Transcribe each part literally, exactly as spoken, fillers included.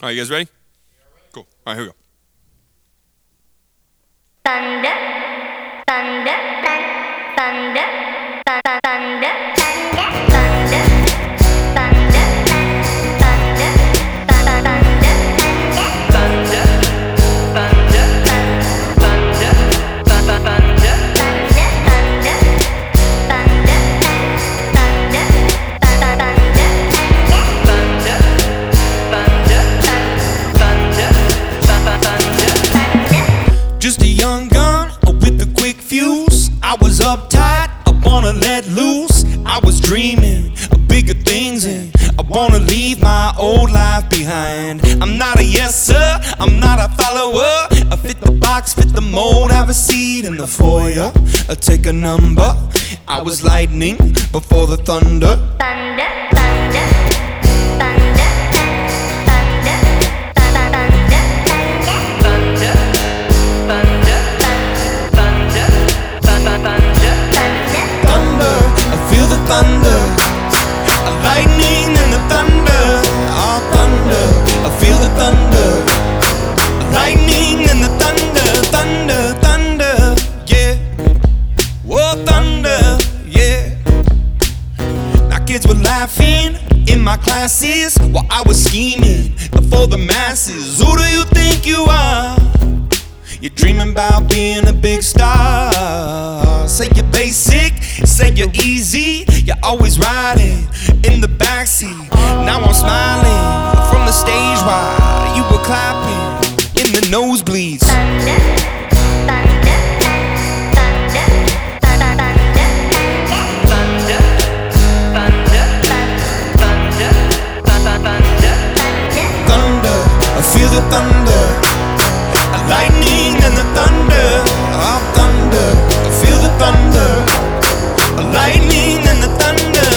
All right, you guys ready? Cool. All right, here we go. Thunder, thunder, thunder, thunder, thunder, thunder, thunder, thunder, thunder, thunder, Just a young gun with a quick fuse. I was uptight, I wanna let loose. I was dreaming of bigger things and I wanna leave my old life behind. I'm not a yes sir, I'm not a follower. I fit the box, fit the mold, have a seat in the foyer. I take a number. I was lightning before the thunder. thunder, thunder, thunder, thunder, thunder, thunder, Thunder, I feel the thunder, a lightning and the thunder. Oh, thunder, I feel the thunder, a lightning and the thunder, thunder, thunder, yeah. Whoa, thunder, yeah. Now kids were laughing in my classes while I was scheming for the masses. Who do you think you are? You're dreaming about being a big star. Say you're basic, say you're easy. You're always riding in the backseat. Now I'm smiling from the stage while you were clapping in the nosebleeds. thunder, thunder, thunder, thunder, Thunder, I feel the thunder, a lightning and the thunder. Oh, thunder, I feel the thunder, a lightning and the thunder.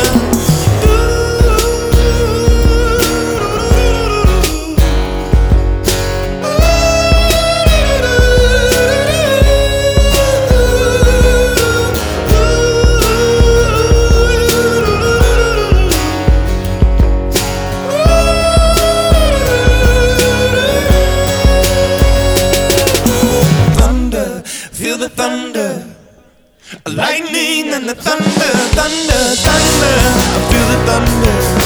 Feel the thunder, a lightning and the thunder, thunder, thunder. I feel the thunder.